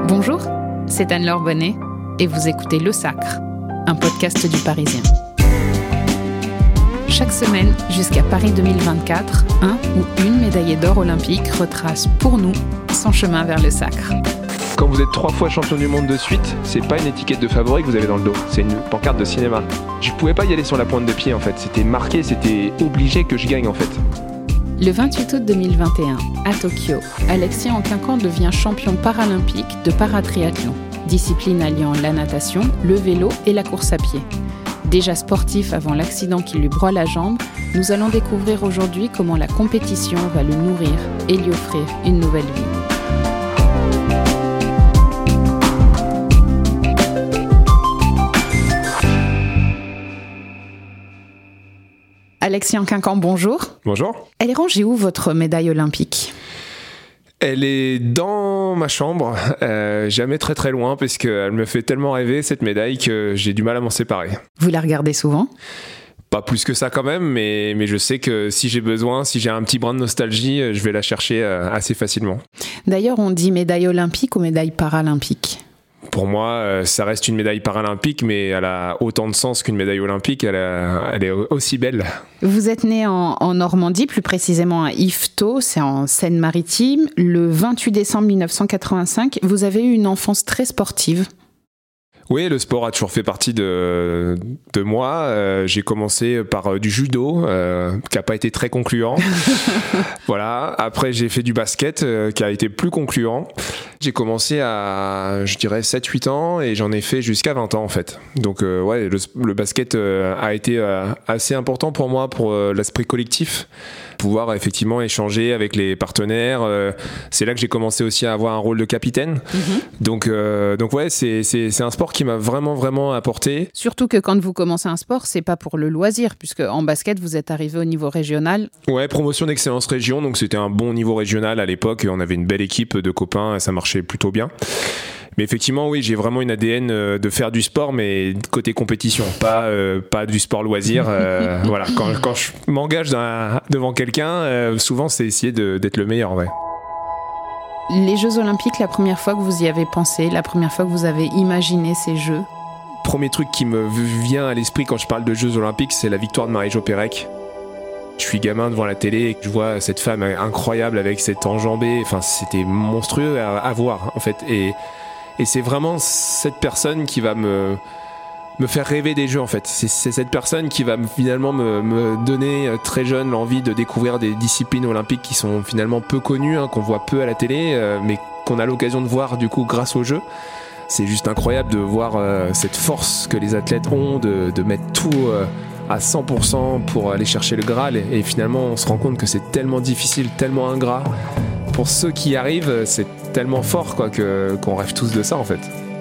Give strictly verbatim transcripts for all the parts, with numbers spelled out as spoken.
Bonjour, c'est Anne-Laure Bonnet et vous écoutez Le Sacre, un podcast du Parisien. Chaque semaine, jusqu'à Paris deux mille vingt-quatre, un ou une médaillée d'or olympique retrace pour nous son chemin vers le sacre. Quand vous êtes trois fois champion du monde de suite, c'est pas une étiquette de favori que vous avez dans le dos, c'est une pancarte de cinéma. Je pouvais pas y aller sur la pointe de pied en fait, c'était marqué, c'était obligé que je gagne en fait. Le vingt-huit août deux mille vingt et un, à Tokyo, Alexis Anquincan devient champion paralympique de paratriathlon, discipline alliant la natation, le vélo et la course à pied. Déjà sportif avant l'accident qui lui broie la jambe, nous allons découvrir aujourd'hui comment la compétition va le nourrir et lui offrir une nouvelle vie. Alexis Anquincan, bonjour. Bonjour. Elle est rangée où votre médaille olympique ? Elle est dans ma chambre, euh, jamais très très loin, parce qu'elle me fait tellement rêver cette médaille que j'ai du mal à m'en séparer. Vous la regardez souvent ? Pas plus que ça quand même, mais, mais je sais que si j'ai besoin, si j'ai un petit brin de nostalgie, je vais la chercher assez facilement. D'ailleurs, on dit médaille olympique ou médaille paralympique ? Pour moi, ça reste une médaille paralympique, mais elle a autant de sens qu'une médaille olympique. Elle, a, elle est aussi belle. Vous êtes né en, en Normandie, plus précisément à Yvetot, c'est en Seine-Maritime. Le vingt-huit décembre mille neuf cent quatre-vingt-cinq, vous avez eu une enfance très sportive. Oui, le sport a toujours fait partie de, de moi. Euh, j'ai commencé par euh, du judo, euh, qui n'a pas été très concluant. Voilà. Après, j'ai fait du basket, euh, qui a été plus concluant. J'ai commencé à, je dirais, sept huit ans et j'en ai fait jusqu'à vingt ans, en fait. Donc, euh, ouais, le, le basket euh, a été euh, assez important pour moi, pour euh, l'esprit collectif. Pouvoir effectivement échanger avec les partenaires. Euh, c'est là que j'ai commencé aussi à avoir un rôle de capitaine. Mm-hmm. Donc, euh, donc ouais, c'est, c'est, c'est un sport qui m'a vraiment, vraiment apporté. Surtout que quand vous commencez un sport, c'est pas pour le loisir, puisque en basket, vous êtes arrivé au niveau régional. Ouais, promotion d'excellence région, donc c'était un bon niveau régional à l'époque. On avait une belle équipe de copains et ça marchait plutôt bien. Mais effectivement, oui, j'ai vraiment une A D N de faire du sport, mais côté compétition, pas, euh, pas du sport loisir. Euh, voilà, quand, quand je m'engage dans, devant quelqu'un, euh, souvent c'est essayer de, d'être le meilleur, ouais. Les Jeux Olympiques, la première fois que vous y avez pensé, la première fois que vous avez imaginé ces Jeux ? Premier truc qui me vient à l'esprit quand je parle de Jeux Olympiques, c'est la victoire de Marie-Jo Pérec. Je suis gamin devant la télé et je vois cette femme incroyable avec cette enjambée. Enfin, c'était monstrueux à, à voir, en fait. Et, et c'est vraiment cette personne qui va me, me faire rêver des Jeux, en fait. C'est, c'est cette personne qui va finalement me, me donner très jeune l'envie de découvrir des disciplines olympiques qui sont finalement peu connues, hein, qu'on voit peu à la télé, euh, mais qu'on a l'occasion de voir du coup grâce aux Jeux. C'est juste incroyable de voir euh, cette force que les athlètes ont, de, de mettre tout euh, à cent pour cent pour aller chercher le Graal. Et, et finalement, on se rend compte que c'est tellement difficile, tellement ingrat. Pour ceux qui y arrivent, c'est tellement fort quoi, que, qu'on rêve tous de ça en fait.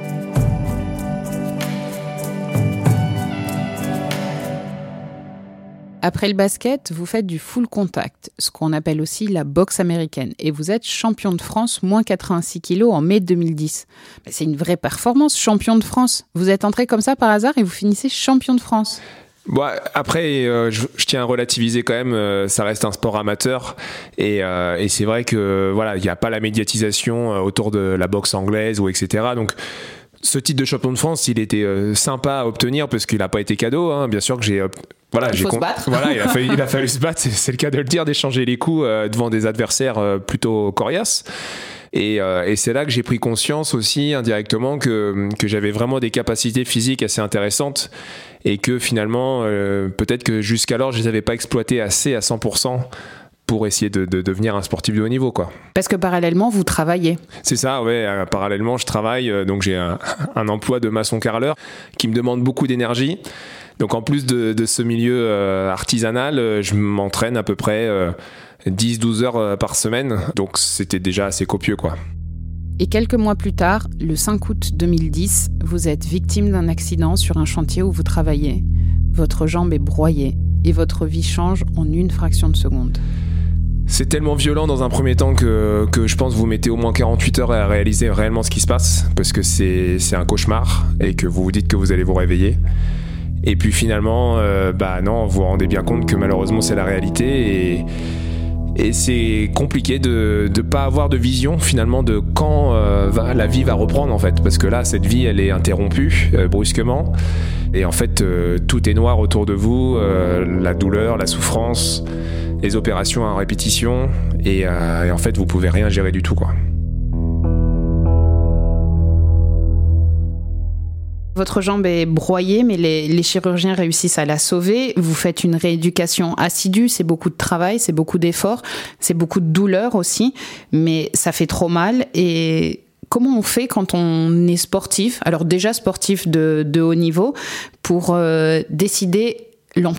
Après le basket, vous faites du full contact, ce qu'on appelle aussi la boxe américaine. Et vous êtes champion de France, moins quatre-vingt-six kilos en mai deux mille dix. C'est une vraie performance, champion de France. Vous êtes entré comme ça par hasard et vous finissez champion de France. Bon, après, euh, je, je tiens à relativiser quand même. Euh, ça reste un sport amateur, et, euh, et c'est vrai que voilà, il n'y a pas la médiatisation euh, autour de la boxe anglaise ou et cetera. Donc, ce titre de champion de France, il était euh, sympa à obtenir parce qu'il n'a pas été cadeau. Hein. Bien sûr que j'ai, euh, voilà, il j'ai faut con- se battre. Voilà, il a fallu, il a fallu se battre. C'est, c'est le cas de le dire, d'échanger les coups euh, devant des adversaires euh, plutôt coriaces. Et, euh, et c'est là que j'ai pris conscience aussi indirectement que, que j'avais vraiment des capacités physiques assez intéressantes et que finalement, euh, peut-être que jusqu'alors, je les avais pas exploitées assez à cent pour cent pour essayer de, de devenir un sportif de haut niveau, quoi. Parce que parallèlement, vous travaillez. C'est ça, ouais. Euh, parallèlement, je travaille. Euh, donc, j'ai un, un emploi de maçon-carreleur qui me demande beaucoup d'énergie. Donc, en plus de, de ce milieu euh, artisanal, euh, je m'entraîne à peu près euh, dix douze heures par semaine. Donc, c'était déjà assez copieux, quoi. Et quelques mois plus tard, le cinq août deux mille dix, vous êtes victime d'un accident sur un chantier où vous travaillez. Votre jambe est broyée et votre vie change en une fraction de seconde. C'est tellement violent dans un premier temps que, que je pense que vous mettez au moins quarante-huit heures à réaliser réellement ce qui se passe, parce que c'est, c'est un cauchemar et que vous vous dites que vous allez vous réveiller. Et puis finalement, euh, bah non, vous vous rendez bien compte que malheureusement c'est la réalité et, et c'est compliqué de ne pas avoir de vision finalement de quand, euh, euh, va, la vie va reprendre en fait, parce que là cette vie elle est interrompue euh, brusquement et en fait euh, tout est noir autour de vous, euh, la douleur, la souffrance, les opérations à répétition et, euh, et en fait vous pouvez rien gérer du tout quoi. Votre jambe est broyée, mais les, les chirurgiens réussissent à la sauver. Vous faites une rééducation assidue, c'est beaucoup de travail, c'est beaucoup d'efforts, c'est beaucoup de douleur aussi, mais ça fait trop mal. Et comment on fait quand on est sportif, alors déjà sportif de, de haut niveau, pour euh, décider l'amputation ?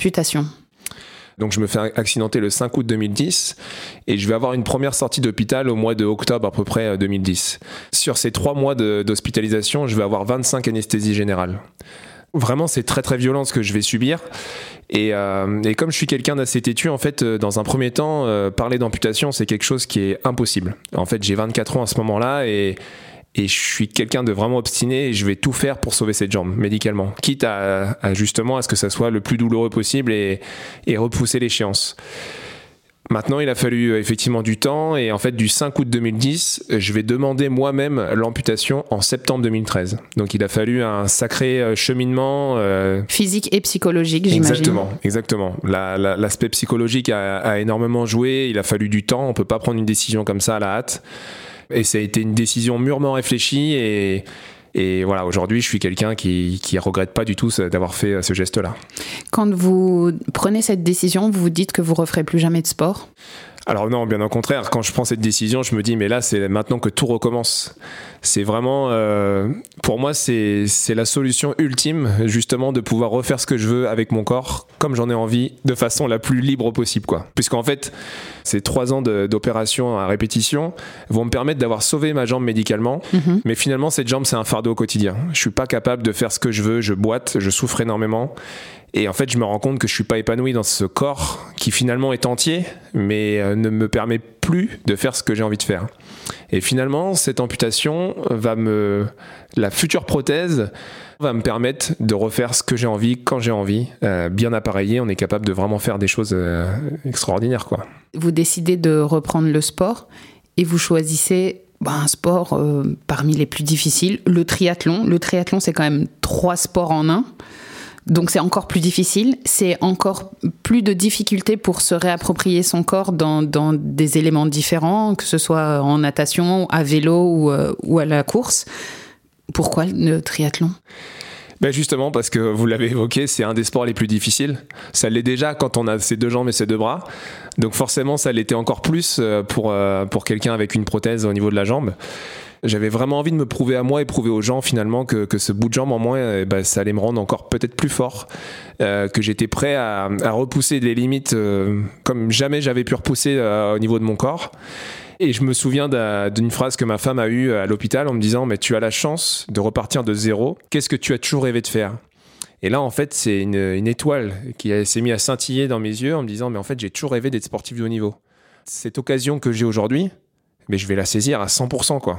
Donc je me fais accidenter le cinq août deux mille dix et je vais avoir une première sortie d'hôpital au mois de octobre à peu près deux mille dix. Sur ces trois mois de, d'hospitalisation, je vais avoir vingt-cinq anesthésies générales. Vraiment, c'est très très violent ce que je vais subir. Et, euh, et comme je suis quelqu'un d'assez têtu, en fait, dans un premier temps, euh, parler d'amputation, c'est quelque chose qui est impossible. En fait, j'ai vingt-quatre ans à ce moment-là et Et je suis quelqu'un de vraiment obstiné et je vais tout faire pour sauver cette jambe médicalement, quitte à, à justement à ce que ça soit le plus douloureux possible et, et repousser l'échéance. Maintenant, il a fallu effectivement du temps et en fait, du cinq août deux mille dix, je vais demander moi-même l'amputation en septembre deux mille treize. Donc, il a fallu un sacré cheminement. Euh... Physique et psychologique, j'imagine. Exactement, exactement. La, la, l'aspect psychologique a, a énormément joué. Il a fallu du temps. On ne peut pas prendre une décision comme ça à la hâte. Et ça a été une décision mûrement réfléchie et, et voilà, aujourd'hui, je suis quelqu'un qui qui regrette pas du tout d'avoir fait ce geste-là. Quand vous prenez cette décision, vous vous dites que vous referez plus jamais de sport ? Alors non, bien au contraire, quand je prends cette décision, je me dis mais là c'est maintenant que tout recommence. C'est vraiment, euh, pour moi c'est, c'est la solution ultime justement de pouvoir refaire ce que je veux avec mon corps comme j'en ai envie de façon la plus libre possible quoi. Puisqu'en fait ces trois ans de, d'opération à répétition vont me permettre d'avoir sauvé ma jambe médicalement, mmh. mais finalement cette jambe c'est un fardeau au quotidien. Je suis pas capable de faire ce que je veux, je boite, je souffre énormément. Et en fait, je me rends compte que je suis pas épanoui dans ce corps qui finalement est entier, mais euh, ne me permet plus de faire ce que j'ai envie de faire. Et finalement, cette amputation va me, la future prothèse va me permettre de refaire ce que j'ai envie quand j'ai envie. Euh, bien appareillé, on est capable de vraiment faire des choses euh, extraordinaires, quoi. Vous décidez de reprendre le sport et vous choisissez bah, un sport euh, parmi les plus difficiles, le triathlon. Le triathlon, c'est quand même trois sports en un. Donc c'est encore plus difficile, c'est encore plus de difficultés pour se réapproprier son corps dans, dans des éléments différents, que ce soit en natation, à vélo ou, euh, ou à la course. Pourquoi le triathlon ? Ben justement parce que vous l'avez évoqué, c'est un des sports les plus difficiles. Ça l'est déjà quand on a ses deux jambes et ses deux bras. Donc forcément ça l'était encore plus pour, pour quelqu'un avec une prothèse au niveau de la jambe. J'avais vraiment envie de me prouver à moi et prouver aux gens finalement que, que ce bout de jambe en moi, eh ben, ça allait me rendre encore peut-être plus fort, euh, que j'étais prêt à, à repousser des limites euh, comme jamais j'avais pu repousser euh, au niveau de mon corps. Et je me souviens d'une phrase que ma femme a eue à l'hôpital en me disant « Mais tu as la chance de repartir de zéro, qu'est-ce que tu as toujours rêvé de faire ?» Et là, en fait, c'est une, une étoile qui s'est mise à scintiller dans mes yeux en me disant « Mais en fait, j'ai toujours rêvé d'être sportif de haut niveau. » Cette occasion que j'ai aujourd'hui, mais je vais la saisir à cent pour cent, quoi.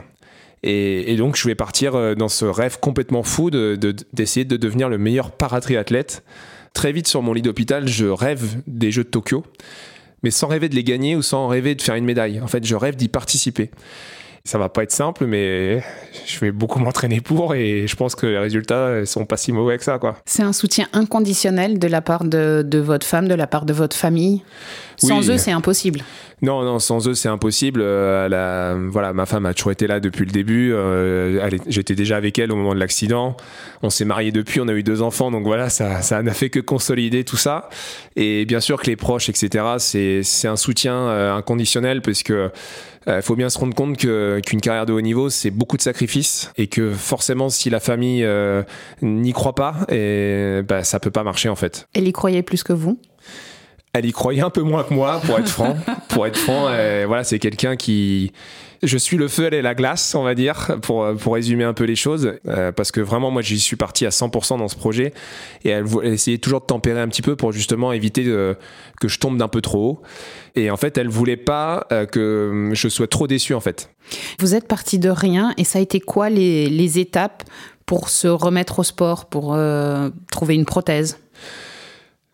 Et, et donc, je vais partir dans ce rêve complètement fou de, de, d'essayer de devenir le meilleur paratriathlète. Très vite, sur mon lit d'hôpital, je rêve des Jeux de Tokyo, mais sans rêver de les gagner ou sans rêver de faire une médaille. En fait, je rêve d'y participer. Ça va pas être simple, mais je vais beaucoup m'entraîner pour et je pense que les résultats sont pas si mauvais que ça, quoi. C'est un soutien inconditionnel de la part de, de votre femme, de la part de votre famille. Sans oui. eux, c'est impossible. Non, non, sans eux, c'est impossible. Euh, la, voilà, ma femme a toujours été là depuis le début. Euh, elle est, j'étais déjà avec elle au moment de l'accident. On s'est mariés depuis, on a eu deux enfants, donc voilà, ça, ça n'a fait que consolider tout ça. Et bien sûr que les proches, et cetera, c'est, c'est un soutien euh, inconditionnel parce que il euh, faut bien se rendre compte que, qu'une carrière de haut niveau, c'est beaucoup de sacrifices et que forcément, si la famille euh, n'y croit pas, et, bah, ça peut pas marcher en fait. Elle y croyait plus que vous ? Elle y croyait un peu moins que moi, pour être franc. pour être franc, euh, voilà, c'est quelqu'un qui... Je suis le feu, elle est la glace, on va dire, pour, pour résumer un peu les choses. Euh, parce que vraiment, moi, j'y suis parti à cent pour cent dans ce projet. Et elle, elle essayait toujours de tempérer un petit peu pour justement éviter de, que je tombe d'un peu trop haut. Et en fait, elle voulait pas euh, que je sois trop déçu, en fait. Vous êtes parti de rien. Et ça a été quoi les, les étapes pour se remettre au sport, pour euh, trouver une prothèse ?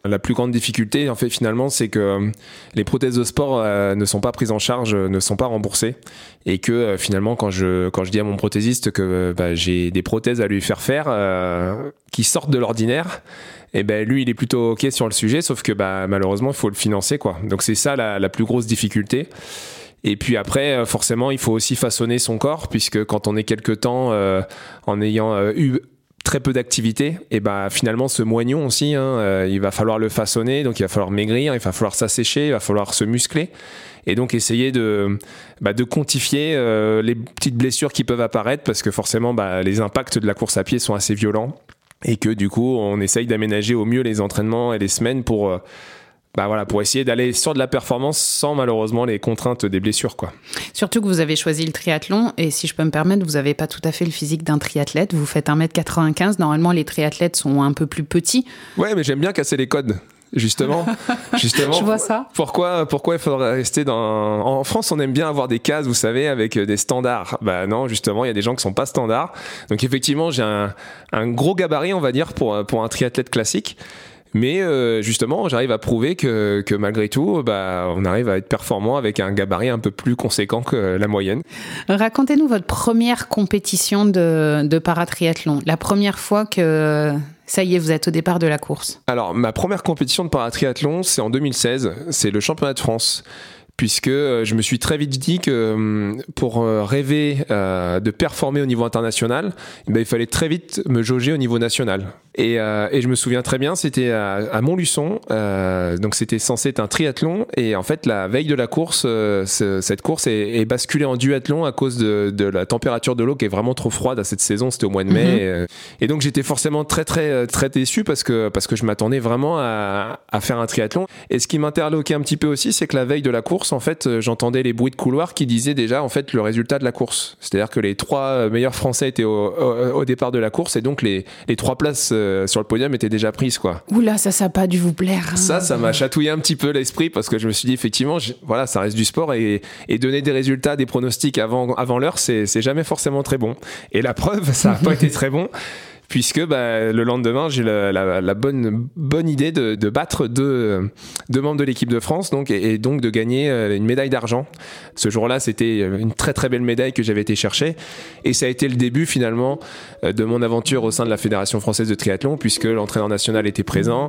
La plus grande difficulté, en fait, finalement, c'est que les prothèses de sport euh, ne sont pas prises en charge, ne sont pas remboursées, et que euh, finalement, quand je quand je dis à mon prothésiste que bah, j'ai des prothèses à lui faire faire euh, qui sortent de l'ordinaire, et ben lui, il est plutôt ok sur le sujet, sauf que bah malheureusement, il faut le financer, quoi. Donc c'est ça la, la plus grosse difficulté. Et puis après, forcément, il faut aussi façonner son corps, puisque quand on est quelque temps euh, en ayant euh, eu très peu d'activité, et bah finalement ce moignon aussi, hein, euh, il va falloir le façonner, donc il va falloir maigrir, il va falloir s'assécher, il va falloir se muscler, et donc essayer de bah, de quantifier euh, les petites blessures qui peuvent apparaître, parce que forcément bah, les impacts de la course à pied sont assez violents, et que du coup on essaye d'aménager au mieux les entraînements et les semaines pour euh, Bah voilà, pour essayer d'aller sur de la performance sans malheureusement les contraintes des blessures, quoi. Surtout que vous avez choisi le triathlon, et si je peux me permettre, vous n'avez pas tout à fait le physique d'un triathlète. Vous faites un mètre quatre-vingt-quinze, normalement les triathlètes sont un peu plus petits. Ouais, mais j'aime bien casser les codes. Justement, justement. Je vois ça. Pourquoi, pourquoi il faudrait rester dans... En France, on aime bien avoir des cases, vous savez, avec des standards. Bah non, justement, il y a des gens qui sont pas standards. Donc effectivement, j'ai un, un gros gabarit, on va dire, pour, pour un triathlète classique. Mais euh, justement, j'arrive à prouver que, que malgré tout, bah, on arrive à être performant avec un gabarit un peu plus conséquent que la moyenne. Racontez-nous votre première compétition de, de paratriathlon. La première fois que, ça y est, vous êtes au départ de la course. Alors, ma première compétition de paratriathlon, c'est en deux mille seize. C'est le championnat de France. Puisque je me suis très vite dit que pour rêver euh, de performer au niveau international, ben, il fallait très vite me jauger au niveau national. Et, euh, et je me souviens très bien, c'était à, à Montluçon, euh, donc c'était censé être un triathlon, et en fait la veille de la course, euh, ce, cette course est, est basculée en duathlon à cause de, de la température de l'eau qui est vraiment trop froide à cette saison, c'était au mois de mai, mm-hmm. et, et donc j'étais forcément très très très déçu parce que, parce que je m'attendais vraiment à, à faire un triathlon. Et ce qui m'interloquait un petit peu aussi, c'est que la veille de la course, en fait, j'entendais les bruits de couloir qui disaient déjà en fait le résultat de la course. C'est-à-dire que les trois meilleurs Français étaient au, au, au départ de la course, et donc les, les trois places euh, sur le podium étaient déjà prises, quoi. Oula, ça, ça n'a pas dû vous plaire. Hein. Ça, ça m'a chatouillé un petit peu l'esprit, parce que je me suis dit effectivement, je, voilà, ça reste du sport, et, et donner des résultats, des pronostics avant, avant l'heure, c'est, c'est jamais forcément très bon. Et la preuve, ça n'a pas été très bon. Puisque bah, le lendemain, j'ai la, la, la bonne, bonne idée de, de battre deux, deux membres de l'équipe de France, donc, et, et donc de gagner une médaille d'argent. Ce jour-là, c'était une très très belle médaille que j'avais été chercher, et ça a été le début finalement de mon aventure au sein de la Fédération française de triathlon, puisque l'entraîneur national était présent,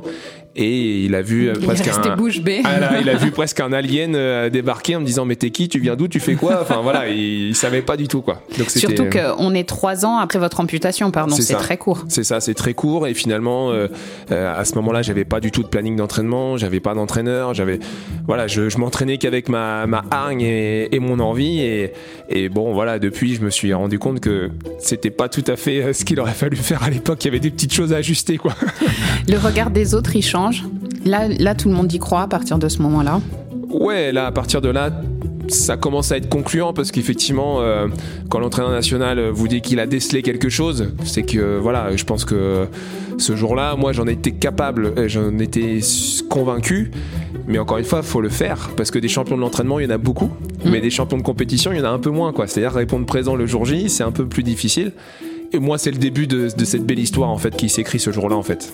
et il a vu il presque un, bouche bée. Ah là, il a vu presque un alien débarquer en me disant mais t'es qui, tu viens d'où, tu fais quoi, enfin voilà, il, il savait pas du tout, quoi. Donc, c'était... Surtout qu'on est trois ans après votre amputation, pardon, c'est, c'est très court. C'est ça, c'est très court, et finalement euh, euh, à ce moment-là, j'avais pas du tout de planning d'entraînement, j'avais pas d'entraîneur, j'avais voilà, je, je m'entraînais qu'avec ma ma hargne et, et mon envie, et et bon voilà, depuis je me suis rendu compte que c'était pas tout à fait ce qu'il aurait fallu faire à l'époque, il y avait des petites choses à ajuster, quoi. Le regard des autres, il change. Là là tout le monde y croit à partir de ce moment-là. Ouais, là à partir de là, ça commence à être concluant, parce qu'effectivement euh, quand l'entraîneur national vous dit qu'il a décelé quelque chose, c'est que euh, voilà, je pense que ce jour-là, moi j'en étais capable, j'en étais convaincu, mais encore une fois, il faut le faire, parce que des champions de l'entraînement, il y en a beaucoup, mmh. mais des champions de compétition, il y en a un peu moins, quoi. C'est-à-dire répondre présent le jour J, c'est un peu plus difficile, et moi c'est le début de, de cette belle histoire en fait qui s'écrit ce jour-là en fait.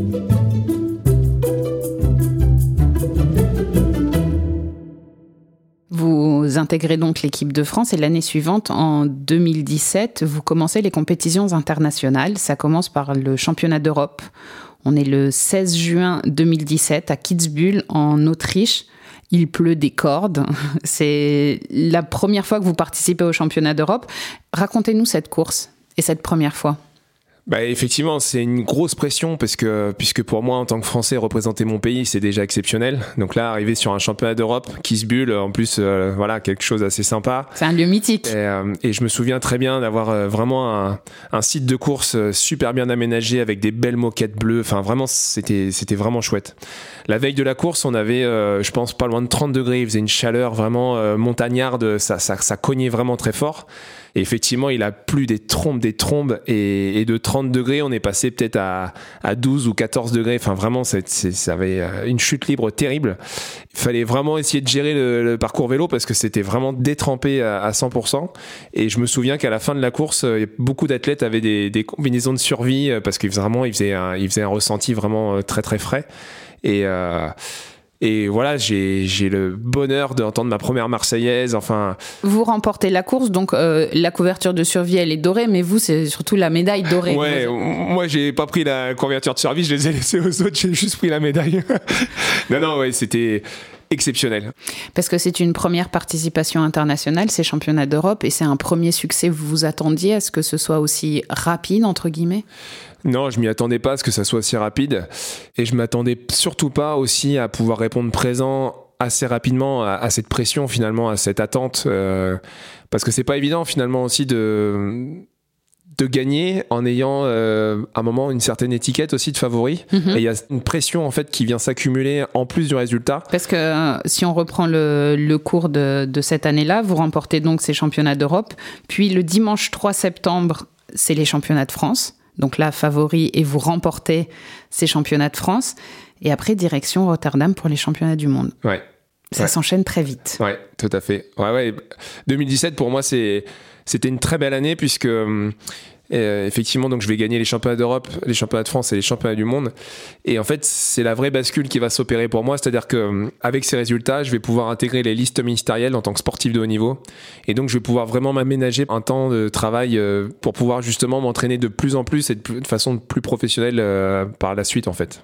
Vous intégrez donc l'équipe de France, et l'année suivante, en deux mille dix-sept, vous commencez les compétitions internationales. Ça commence par le championnat d'Europe. On est le seize juin deux mille dix-sept à Kitzbühel, en Autriche. Il pleut des cordes. C'est la première fois que vous participez au championnat d'Europe. Racontez-nous cette course et cette première fois. Bah effectivement, c'est une grosse pression, parce que puisque pour moi en tant que Français, représenter mon pays, c'est déjà exceptionnel. Donc là, arriver sur un championnat d'Europe, Kitzbühel, en plus euh, voilà, quelque chose d'assez sympa. C'est un lieu mythique. Et, euh, et je me souviens très bien d'avoir euh, vraiment un, un site de course super bien aménagé avec des belles moquettes bleues. Enfin vraiment, c'était c'était vraiment chouette. La veille de la course, on avait, euh, je pense, pas loin de trente degrés. Il faisait une chaleur vraiment euh, montagnarde. Ça, ça ça cognait vraiment très fort. Et effectivement, il a plu des trombes, des trombes, et, et de trente degrés, on est passé peut-être à, à douze ou quatorze degrés. Enfin, vraiment, c'est, c'est, ça avait une chute libre terrible. Il fallait vraiment essayer de gérer le, le parcours vélo, parce que c'était vraiment détrempé à, à cent pour cent. Et je me souviens qu'à la fin de la course, beaucoup d'athlètes avaient des, des combinaisons de survie, parce qu'ils vraiment, ils faisaient un, ils faisaient un ressenti vraiment très très frais. Et, euh, et voilà, j'ai, j'ai le bonheur d'entendre ma première Marseillaise. Enfin, vous remportez la course, donc euh, la couverture de survie, elle est dorée, mais vous, c'est surtout la médaille dorée. Ouais, moi, j'ai pas pris la couverture de survie, je les ai laissés aux autres, j'ai juste pris la médaille. non, non, ouais, c'était exceptionnel. Parce que c'est une première participation internationale, ces championnats d'Europe, et c'est un premier succès. Vous vous attendiez à ce que ce soit aussi rapide, entre guillemets ? Non, je m'y attendais pas à ce que ça soit aussi rapide. Et je m'attendais surtout pas aussi à pouvoir répondre présent assez rapidement à, à cette pression, finalement, à cette attente. Euh, parce que c'est pas évident, finalement, aussi de... de gagner en ayant euh, à un moment une certaine étiquette aussi de favori. Mm-hmm. Et il y a une pression en fait qui vient s'accumuler en plus du résultat. Parce que euh, si on reprend le, le cours de, de cette année-là, vous remportez donc ces championnats d'Europe. Puis le dimanche trois septembre, c'est les championnats de France. Donc là, favori, et vous remportez ces championnats de France. Et après, direction Rotterdam pour les championnats du monde. Ouais. Ça ouais. s'enchaîne très vite. Ouais, tout à fait. Ouais, ouais. deux mille dix-sept, pour moi, c'est... c'était une très belle année puisque euh, effectivement donc je vais gagner les championnats d'Europe, les championnats de France et les championnats du monde. Et en fait c'est la vraie bascule qui va s'opérer pour moi, c'est-à-dire que avec ces résultats je vais pouvoir intégrer les listes ministérielles en tant que sportif de haut niveau. Et donc je vais pouvoir vraiment m'aménager un temps de travail euh, pour pouvoir justement m'entraîner de plus en plus et de, plus, de façon plus professionnelle euh, par la suite en fait.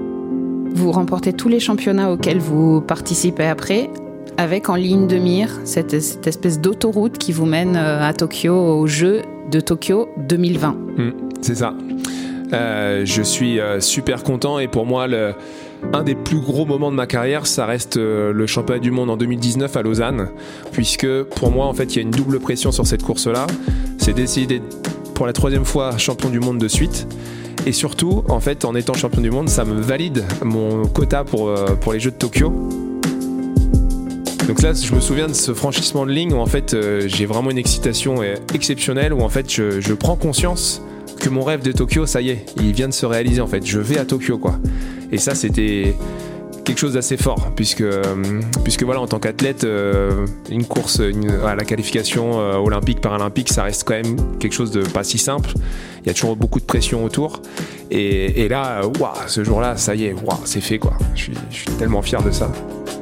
Vous remportez tous les championnats auxquels vous participez après, avec en ligne de mire cette, cette espèce d'autoroute qui vous mène à Tokyo, aux Jeux de Tokyo deux mille vingt. Mmh, c'est ça. Euh, je suis euh, super content et pour moi, le, un des plus gros moments de ma carrière, ça reste euh, le championnat du monde en deux mille dix-neuf à Lausanne, puisque pour moi, en fait, il y a une double pression sur cette course-là. C'est d'essayer d'être pour la troisième fois champion du monde de suite. Et surtout, en fait, en étant champion du monde, ça me valide mon quota pour, euh, pour les Jeux de Tokyo. Donc là, je me souviens de ce franchissement de ligne où en fait euh, j'ai vraiment une excitation exceptionnelle, où en fait je, je prends conscience que mon rêve de Tokyo, ça y est, il vient de se réaliser en fait. Je vais à Tokyo quoi. Et ça c'était quelque chose d'assez fort puisque euh, puisque voilà en tant qu'athlète, euh, une course, une, à la qualification euh, olympique, paralympique, ça reste quand même quelque chose de pas si simple. Il y a toujours beaucoup de pression autour. Et, et là, waouh, ce jour-là, ça y est, waouh, c'est fait quoi. Je suis, je suis tellement fier de ça.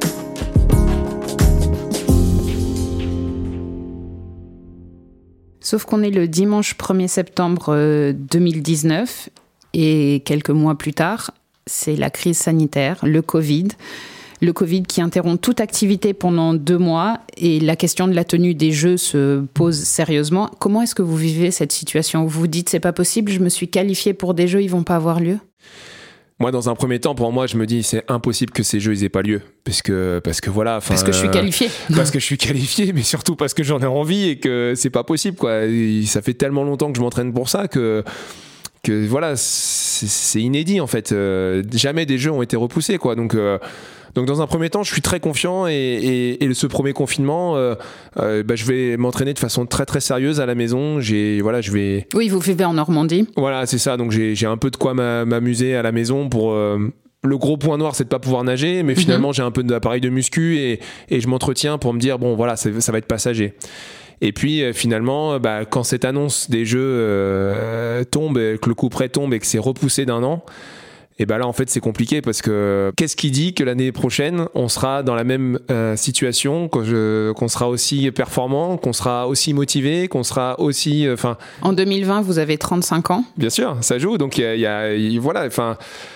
Sauf qu'on est le dimanche premier septembre deux mille dix-neuf et quelques mois plus tard, c'est la crise sanitaire, le Covid. Le Covid qui interrompt toute activité pendant deux mois et la question de la tenue des Jeux se pose sérieusement. Comment est-ce que vous vivez cette situation ? Vous vous dites, c'est pas possible, je me suis qualifié pour des Jeux, ils vont pas avoir lieu ? Moi, dans un premier temps, pour moi, je me dis c'est impossible que ces jeux ils aient pas lieu, parce que parce que voilà, parce que je suis qualifié, euh, parce que je suis qualifié, mais surtout parce que j'en ai envie et que c'est pas possible quoi. Et ça fait tellement longtemps que je m'entraîne pour ça que que voilà, c'est, c'est inédit en fait. Euh, jamais des jeux ont été repoussés quoi. Donc euh, Donc dans un premier temps, je suis très confiant et, et, et ce premier confinement, euh, euh, bah, je vais m'entraîner de façon très très sérieuse à la maison. J'ai voilà, je vais. Oui, vous vivez en Normandie. Voilà, c'est ça. Donc j'ai, j'ai un peu de quoi m'amuser à la maison pour. Euh, le gros point noir, c'est de pas pouvoir nager, mais finalement mmh. j'ai un peu d'appareil de muscu et, et je m'entretiens pour me dire bon voilà, ça, ça va être passager. Et puis euh, finalement, bah, quand cette annonce des jeux euh, tombe, que le coup près tombe et que c'est repoussé d'un an. Et ben là en fait c'est compliqué parce que qu'est-ce qui dit que l'année prochaine on sera dans la même euh, situation, qu'on, je, qu'on sera aussi performant, qu'on sera aussi motivé, qu'on sera aussi enfin. Euh, en deux mille vingt vous avez trente-cinq ans. Bien sûr, ça joue donc il y a, y a voilà enfin.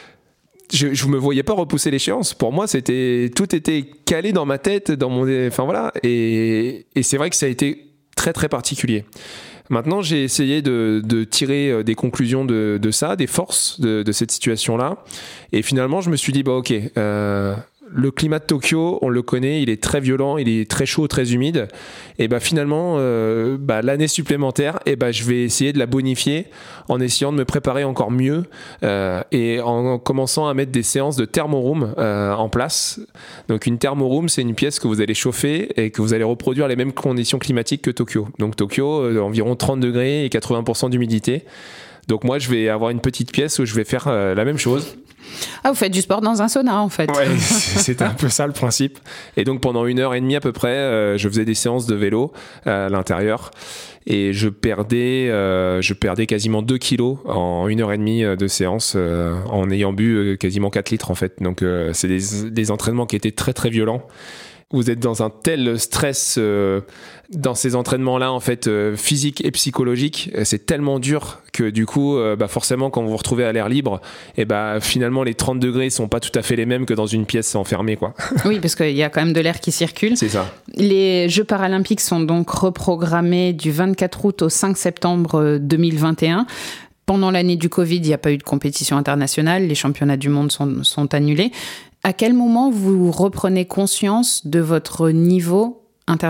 Je, je me voyais pas repousser l'échéance. Pour moi, c'était tout était calé dans ma tête, dans mon, enfin voilà. Et, et c'est vrai que ça a été très très particulier. Maintenant, j'ai essayé de, de tirer des conclusions de, de ça, des forces de, de cette situation-là. Et finalement, je me suis dit, bah ok, euh, le climat de Tokyo, on le connaît, il est très violent, il est très chaud, très humide. Et bah finalement, euh, bah, l'année supplémentaire, et bah, je vais essayer de la bonifier en essayant de me préparer encore mieux euh, et en, en commençant à mettre des séances de thermoroom euh, en place. Donc une thermoroom, c'est une pièce que vous allez chauffer et que vous allez reproduire les mêmes conditions climatiques que Tokyo. Donc Tokyo, euh, environ trente degrés et quatre-vingts pour cent d'humidité. Donc moi, je vais avoir une petite pièce où je vais faire euh, la même chose. Ah, vous faites du sport dans un sauna, en fait. Ouais, c'était un peu ça le principe. Et donc, pendant une heure et demie à peu près, euh, je faisais des séances de vélo euh, à l'intérieur. Et je perdais, euh, je perdais quasiment deux kilos en une heure et demie de séance euh, en ayant bu euh, quasiment quatre litres, en fait. Donc, euh, c'est des, des entraînements qui étaient très, très violents. Vous êtes dans un tel stress euh, dans ces entraînements-là, en fait, euh, physique et psychologique. C'est tellement dur que du coup, euh, bah forcément, quand vous vous retrouvez à l'air libre, et bah, finalement, les trente degrés sont pas tout à fait les mêmes que dans une pièce enfermée, quoi. Oui, parce qu'il y a quand même de l'air qui circule. C'est ça. Les Jeux paralympiques sont donc reprogrammés du vingt-quatre août au cinq septembre deux mille vingt et un. Pendant l'année du Covid, il n'y a pas eu de compétition internationale. Les championnats du monde sont, sont annulés. À quel moment vous reprenez conscience de votre niveau international ?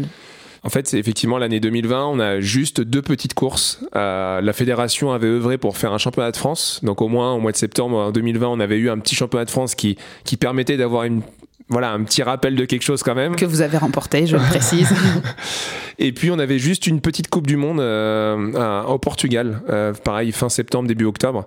En fait, c'est effectivement l'année deux mille vingt, on a juste deux petites courses. Euh, la fédération avait œuvré pour faire un championnat de France. Donc au moins, au mois de septembre deux mille vingt, on avait eu un petit championnat de France qui, qui permettait d'avoir une, voilà, un petit rappel de quelque chose quand même. Que vous avez remporté, je le précise. Et puis on avait juste une petite Coupe du Monde euh, à, au Portugal, euh, pareil, fin septembre, début octobre,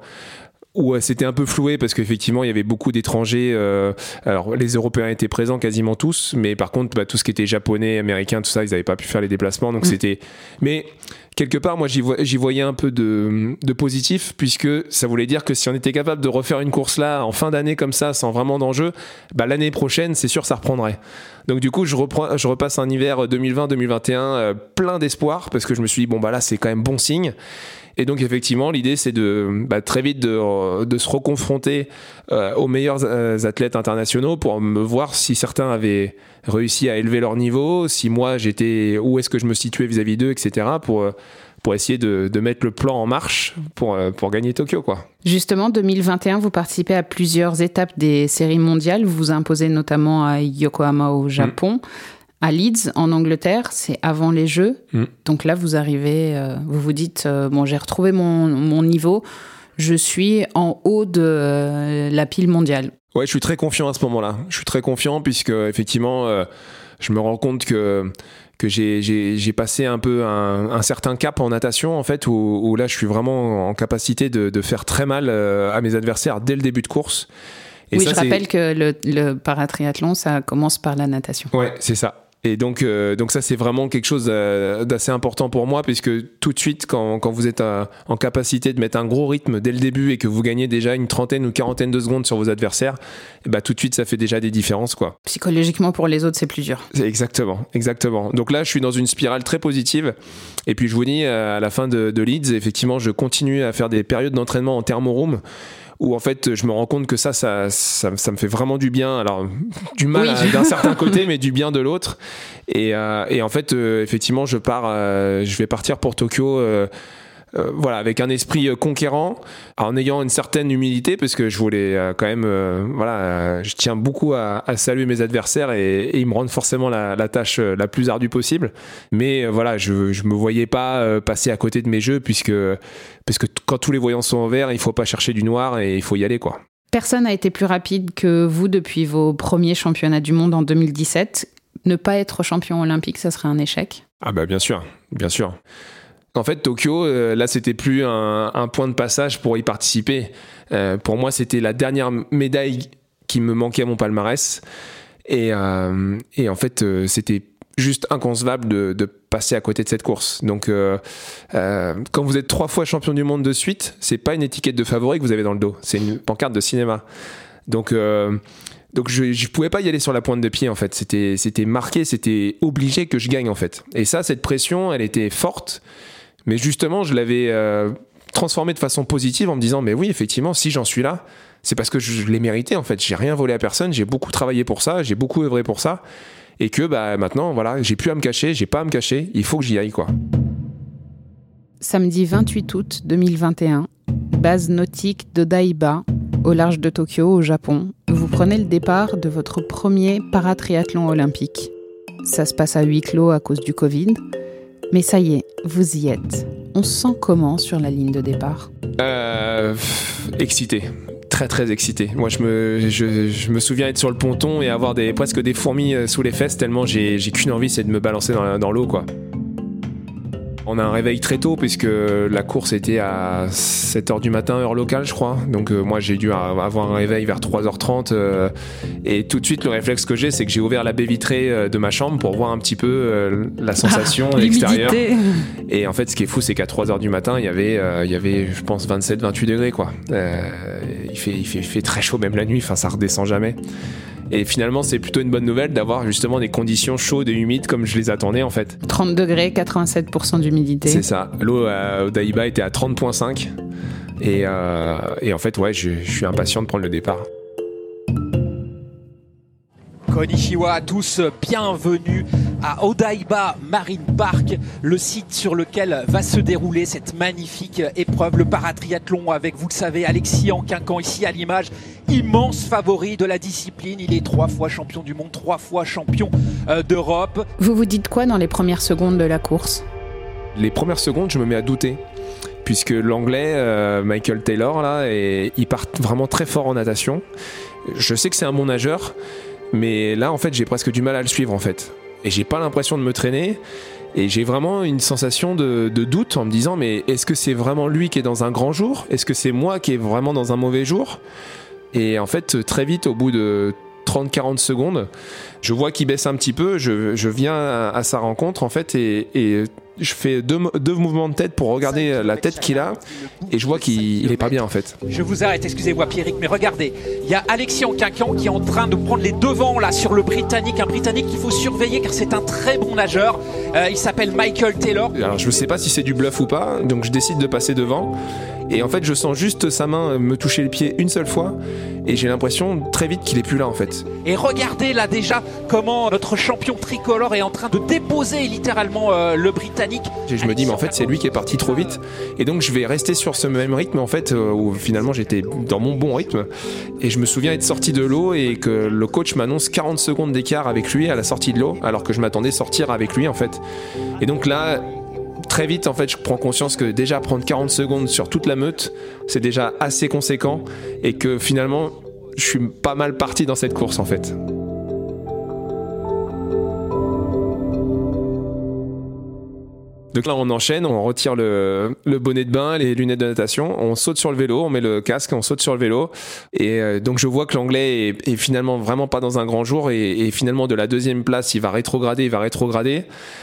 où c'était un peu floué parce qu'effectivement il y avait beaucoup d'étrangers. Euh, alors les Européens étaient présents quasiment tous, mais par contre bah, tout ce qui était japonais, américain, tout ça, ils n'avaient pas pu faire les déplacements. Donc mmh. c'était. Mais quelque part, moi j'y, vo- j'y voyais un peu de, de positif, puisque ça voulait dire que si on était capable de refaire une course là en fin d'année comme ça, sans vraiment d'enjeu, bah, l'année prochaine, c'est sûr, ça reprendrait. Donc du coup, je, reprends, je repasse un hiver deux mille vingt deux mille vingt et un euh, plein d'espoir, parce que je me suis dit bon bah là c'est quand même bon signe. Et donc effectivement, l'idée c'est de bah, très vite de, de se reconfronter euh, aux meilleurs euh, athlètes internationaux pour me voir si certains avaient réussi à élever leur niveau, si moi j'étais, où est-ce que je me situais vis-à-vis d'eux, et cetera. Pour, pour essayer de, de mettre le plan en marche pour, pour gagner Tokyo, quoi. Justement, deux mille vingt et un, vous participez à plusieurs étapes des séries mondiales. Vous vous imposez notamment à Yokohama au Japon. Mmh. À Leeds, en Angleterre, c'est avant les Jeux. Mmh. Donc là, vous arrivez, euh, vous vous dites, euh, bon, j'ai retrouvé mon, mon niveau, je suis en haut de euh, la pile mondiale. Ouais, je suis très confiant à ce moment-là. Je suis très confiant puisque, effectivement, euh, je me rends compte que, que j'ai, j'ai, j'ai passé un peu un, un certain cap en natation, en fait, où, où là, je suis vraiment en capacité de, de faire très mal euh, à mes adversaires dès le début de course. Et oui, ça, je rappelle c'est... que le, le paratriathlon, ça commence par la natation. Ouais, c'est ça. Et donc, euh, donc ça, c'est vraiment quelque chose d'assez important pour moi, puisque tout de suite, quand, quand vous êtes à, en capacité de mettre un gros rythme dès le début et que vous gagnez déjà une trentaine ou quarantaine de secondes sur vos adversaires, bah, tout de suite, ça fait déjà des différences, quoi. Psychologiquement, pour les autres, c'est plus dur. Exactement, exactement. Donc là, je suis dans une spirale très positive. Et puis, je vous dis, à la fin de, de Leeds, effectivement, je continue à faire des périodes d'entraînement en thermoroom, où en fait je me rends compte que ça ça, ça, ça me fait vraiment du bien, alors du mal oui. d'un certain côté mais du bien de l'autre, et, euh, et en fait euh, effectivement je pars euh, je vais partir pour Tokyo euh, euh, voilà, avec un esprit conquérant, en ayant une certaine humilité, parce que je voulais euh, quand même euh, voilà, euh, je tiens beaucoup à, à saluer mes adversaires et, et ils me rendent forcément la, la tâche la plus ardue possible, mais euh, voilà, je, je me voyais pas euh, passer à côté de mes jeux, puisque parce que t- quand tous les voyants sont en vert, il faut pas chercher du noir et il faut y aller, quoi. Personne n'a été plus rapide que vous depuis vos premiers championnats du monde en deux mille dix-sept. Ne pas être champion olympique, ça serait un échec? Ah bah bien sûr, bien sûr. En fait, Tokyo, euh, là, c'était plus un, un point de passage pour y participer. Euh, pour moi, c'était la dernière médaille qui me manquait à mon palmarès. Et, euh, et en fait, euh, c'était juste inconcevable de, de passer à côté de cette course. Donc, euh, euh, quand vous êtes trois fois champion du monde de suite, c'est pas une étiquette de favori que vous avez dans le dos, c'est une pancarte de cinéma. Donc, euh, donc je ne pouvais pas y aller sur la pointe de pied, en fait. C'était, c'était marqué, c'était obligé que je gagne, en fait. Et ça, cette pression, elle était forte. Mais justement, je l'avais euh, transformé de façon positive en me disant, mais oui, effectivement, si j'en suis là, c'est parce que je l'ai mérité, en fait. J'ai rien volé à personne, j'ai beaucoup travaillé pour ça, j'ai beaucoup œuvré pour ça. Et que bah, maintenant, voilà, j'ai plus à me cacher, j'ai pas à me cacher, il faut que j'y aille, quoi. Samedi vingt-huit août deux mille vingt et un, base nautique d'Odaiba, au large de Tokyo, au Japon. Vous prenez le départ de votre premier paratriathlon olympique. Ça se passe à huis clos à cause du Covid. Mais ça y est, vous y êtes. On se sent comment sur la ligne de départ ? euh, pff, Excité. Très très excité. Moi je me, je, je me souviens être sur le ponton et avoir des, presque des fourmis sous les fesses, tellement j'ai, j'ai qu'une envie, c'est de me balancer dans, dans l'eau, quoi. On a un réveil très tôt puisque la course était à sept heures du matin, heure locale, je crois. Donc euh, moi, j'ai dû avoir un réveil vers trois heures trente. Euh, et tout de suite, le réflexe que j'ai, c'est que j'ai ouvert la baie vitrée euh, de ma chambre pour voir un petit peu euh, la sensation ah, extérieure. Et en fait, ce qui est fou, c'est qu'à trois heures du matin, il y avait, euh, il y avait je pense, vingt-sept vingt-huit degrés, quoi. Euh, il, fait, il, fait, il fait très chaud même la nuit, enfin, ça redescend jamais. Et finalement, c'est plutôt une bonne nouvelle d'avoir justement des conditions chaudes et humides comme je les attendais en fait. trente degrés, quatre-vingt-sept pour cent d'humidité. C'est ça. L'eau à Odaiba était à trente virgule cinq. Et, euh, et en fait, ouais, je, je suis impatient de prendre le départ. Konnichiwa à tous, bienvenue à Odaiba Marine Park, le site sur lequel va se dérouler cette magnifique épreuve, le paratriathlon avec, vous le savez, Alexis Anquincan ici à l'image, immense favori de la discipline. Il est trois fois champion du monde, trois fois champion euh, d'Europe. Vous vous dites quoi dans les premières secondes de la course ? Les premières secondes, je me mets à douter. Puisque l'anglais, euh, Michael Taylor, là, et, il part vraiment très fort en natation. Je sais que c'est un bon nageur, mais là, en fait, j'ai presque du mal à le suivre, en fait. Et j'ai pas l'impression de me traîner. Et j'ai vraiment une sensation de, de doute en me disant, mais est-ce que c'est vraiment lui qui est dans un grand jour ? Est-ce que c'est moi qui est vraiment dans un mauvais jour ? Et en fait, très vite, au bout de trente à quarante secondes, je vois qu'il baisse un petit peu. Je, je viens à, à sa rencontre, en fait, et... et je fais deux, deux mouvements de tête pour regarder la tête qu'il a et je vois qu'il est pas bien en fait. Je vous arrête, excusez-moi Pierrick, mais regardez, il y a Alexis Anquincan qui est en train de prendre les devants là sur le Britannique, un Britannique qu'il faut surveiller car c'est un très bon nageur. Euh, il s'appelle Michael Taylor. Alors je sais pas si c'est du bluff ou pas, donc je décide de passer devant. Et en fait, je sens juste sa main me toucher le pied une seule fois et j'ai l'impression très vite qu'il est plus là en fait. Et regardez là déjà comment notre champion tricolore est en train de déposer littéralement euh, le Britannique. Et je me dis mais en fait c'est lui qui est parti trop vite et donc je vais rester sur ce même rythme en fait euh, où finalement j'étais dans mon bon rythme et je me souviens être sorti de l'eau et que le coach m'annonce quarante secondes d'écart avec lui à la sortie de l'eau alors que je m'attendais sortir avec lui en fait. Et donc là très vite, en fait, je prends conscience que déjà prendre quarante secondes sur toute la meute, c'est déjà assez conséquent et que finalement, je suis pas mal parti dans cette course, en fait. Donc là, on enchaîne, on retire le, le bonnet de bain, les lunettes de natation, on saute sur le vélo, on met le casque, on saute sur le vélo. Et euh, donc, je vois que l'anglais est, est finalement vraiment pas dans un grand jour et, et finalement, de la deuxième place, il va rétrograder, il va rétrograder.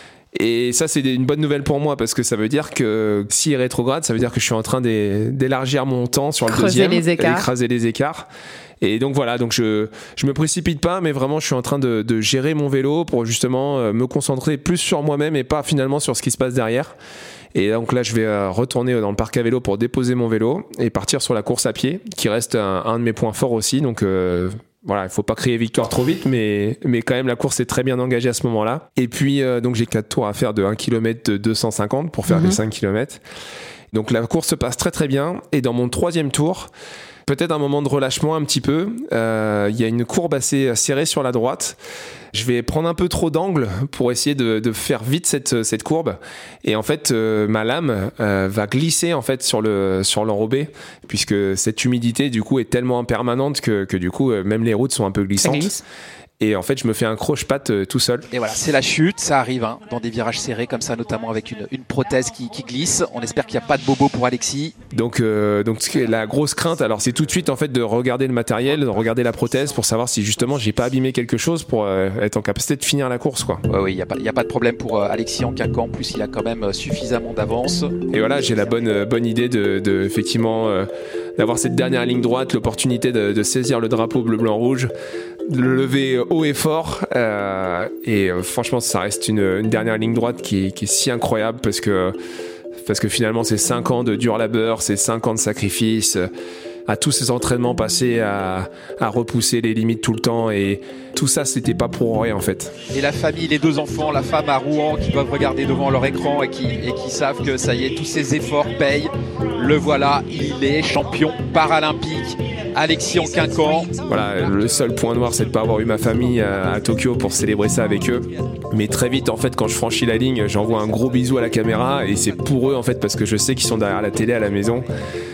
Et ça, c'est une bonne nouvelle pour moi parce que ça veut dire que s'il rétrograde, ça veut dire que je suis en train d'élargir mon temps sur le creuser deuxième, les écarts. écraser les écarts. Et donc voilà, donc je je me précipite pas, mais vraiment je suis en train de, de gérer mon vélo pour justement me concentrer plus sur moi-même et pas finalement sur ce qui se passe derrière. Et donc là, je vais retourner dans le parc à vélo pour déposer mon vélo et partir sur la course à pied, qui reste un, un de mes points forts aussi. Donc euh, voilà, il faut pas crier victoire trop vite, mais, mais quand même, la course est très bien engagée à ce moment-là. Et puis, euh, donc j'ai quatre tours à faire de un kilomètre de deux cent cinquante pour faire mmh. les cinq kilomètres. Donc la course se passe très très bien. Et dans mon troisième tour, peut-être un moment de relâchement un petit peu. Euh, il y a une courbe assez serrée sur la droite. Je vais prendre un peu trop d'angle pour essayer de, de faire vite cette, cette courbe. Et en fait, euh, ma lame euh, va glisser en fait sur le sur l'enrobé, puisque cette humidité du coup est tellement impermanente que, que du coup euh, même les routes sont un peu glissantes. Glisse. Et en fait, je me fais un croche-patte euh, tout seul. Et voilà, c'est la chute, ça arrive hein, dans des virages serrés comme ça, notamment avec une, une prothèse qui, qui glisse. On espère qu'il n'y a pas de bobo pour Alexis. Donc, euh, donc la grosse crainte, alors c'est tout de suite en fait de regarder le matériel, de regarder la prothèse pour savoir si justement j'ai pas abîmé quelque chose pour euh, être en capacité de finir la course, quoi. Ouais, oui, il y a pas, il y a pas de problème pour euh, Alexis Anquincan. En plus, il a quand même suffisamment d'avance. Et voilà, j'ai la bonne euh, bonne idée de, de effectivement euh, d'avoir cette dernière ligne droite, l'opportunité de, de saisir le drapeau bleu, blanc, rouge, de le lever haut et fort. Euh, et euh, franchement, ça reste une, une dernière ligne droite qui est, qui est si incroyable parce que, parce que finalement, c'est cinq ans de dur labeur, c'est cinq ans de sacrifice, à tous ces entraînements passés à, à repousser les limites tout le temps. Et tout ça, c'était pas pour rien en fait. Et la famille, les deux enfants, la femme à Rouen qui doivent regarder devant leur écran et qui, et qui savent que ça y est, tous ces efforts payent. Le voilà, il est champion paralympique. Alexis Anquincan. Voilà, le seul point noir, c'est de pas avoir eu ma famille à, à Tokyo pour célébrer ça avec eux. Mais très vite, en fait, quand je franchis la ligne, j'envoie un gros bisou à la caméra et c'est pour eux, en fait, parce que je sais qu'ils sont derrière la télé à la maison.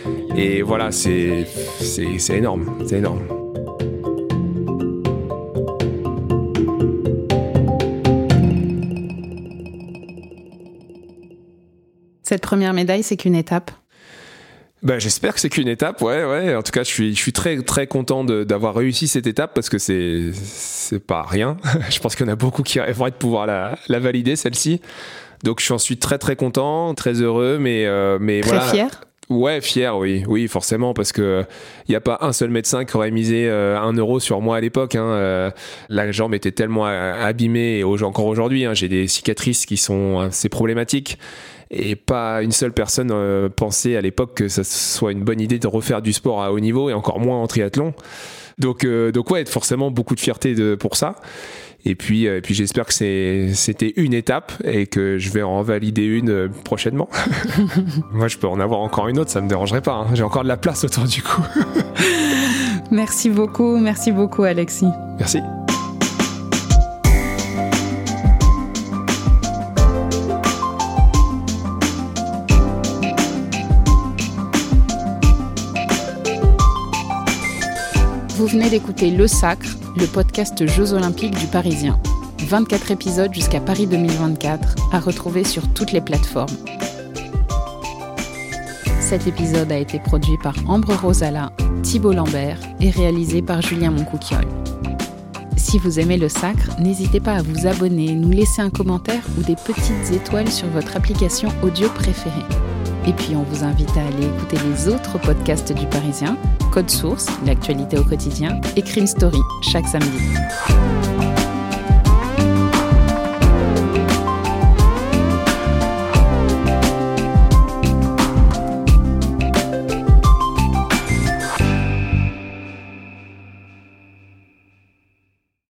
Et voilà, c'est, c'est, c'est énorme, c'est énorme. Cette première médaille, c'est qu'une étape? Ben, j'espère que c'est qu'une étape, ouais, ouais. En tout cas, je suis, je suis très, très content de, d'avoir réussi cette étape parce que c'est, c'est pas rien. Je pense qu'il y en a beaucoup qui rêveraient de pouvoir la, la valider, celle-ci. Donc, j'en suis très, très content, très heureux, mais, euh, mais très voilà. Très fier? Ouais, fier, oui, oui, forcément, parce que il y a pas un seul médecin qui aurait misé euh, un euro sur moi à l'époque. Hein. Euh, la jambe était tellement abîmée, et au, encore aujourd'hui, hein, j'ai des cicatrices qui sont assez problématiques. Et pas une seule personne euh, pensait à l'époque que ça soit une bonne idée de refaire du sport à haut niveau, et encore moins en triathlon. Donc, euh, donc ouais, forcément beaucoup de fierté de, pour ça. Et puis, euh, et puis j'espère que c'est, c'était une étape et que je vais en valider une euh, prochainement. Moi, je peux en avoir encore une autre, ça me dérangerait pas. Hein. J'ai encore de la place autour du cou. Merci beaucoup, merci beaucoup Alexis. Merci. Vous venez d'écouter Le Sacre, le podcast Jeux Olympiques du Parisien. vingt-quatre épisodes jusqu'à Paris deux mille vingt-quatre, à retrouver sur toutes les plateformes. Cet épisode a été produit par Ambre Rosala, Thibault Lambert et réalisé par Julien Moncouquiol. Si vous aimez Le Sacre, n'hésitez pas à vous abonner, nous laisser un commentaire ou des petites étoiles sur votre application audio préférée. Et puis on vous invite à aller écouter les autres podcasts du Parisien, Code Source, l'actualité au quotidien, et Crime Story, chaque samedi.